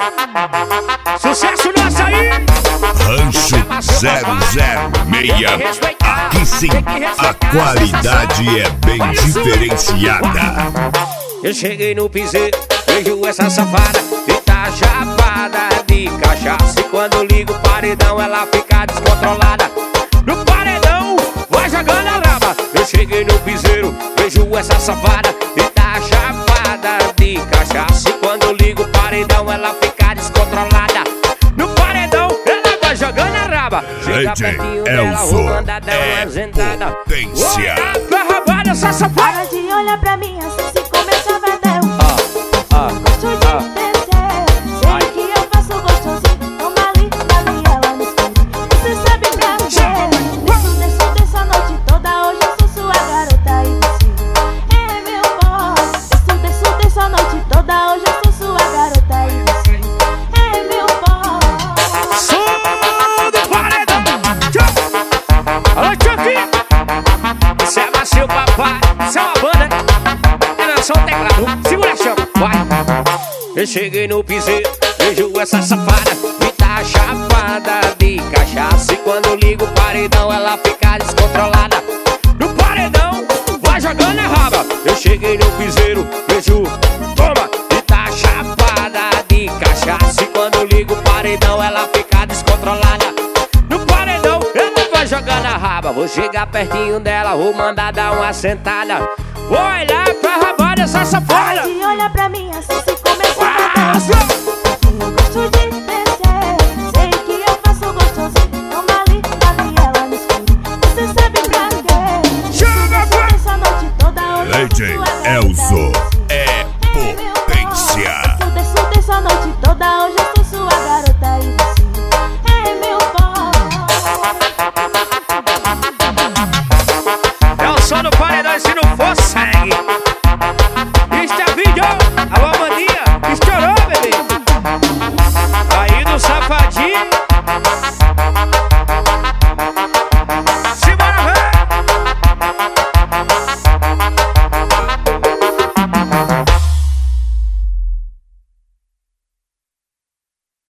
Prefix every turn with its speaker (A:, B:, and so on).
A: Sucesso nosso aí!
B: Rancho 006. Aqui sim, a qualidade é bem diferenciada.
A: Eu cheguei no piseiro, vejo essa safada e tá chapada de cachaça. E quando eu ligo o paredão, ela fica descontrolada. No paredão, vai jogando a raba. Eu cheguei no piseiro, vejo essa safada e tá chapada de cachaça. E quando eu ligo o paredão, ela fica descontrolada. No paredão, ela vai jogando a raba. Chega pertinho dela, vou mandar dar uma zentada.
B: Potência.
A: Rabada, essa safada.
C: Para de olhar pra mim assim se começa a bater. Gosto de descer. Sei que eu faço gostosinho. Toma ali, ela no escuro. Você sabe pra quê? Desço a noite toda. Hoje eu sou sua garota e você é meu boy. Desço a noite toda. Hoje eu sou sua garota e você é meu boy.
A: Som do paredão. Alô, Chucky. Isso é macio, papai. Isso é uma banda. É não, só um teclado. Segura a chama, vai. Eu cheguei no piseiro, vejo essa safada e tá chapada de cachaça. E quando eu ligo o paredão, ela fica descontrolada. No paredão, vai jogando a raba. Eu cheguei no piseiro, vejo, toma, e tá chapada de cachaça. E quando eu ligo o paredão, ela fica descontrolada. No paredão, ela vai jogando a raba. Vou chegar pertinho dela, vou mandar dar uma sentada. Vou olhar pra rabada essa
C: Para
A: safada.
C: de olhar pra mim assim se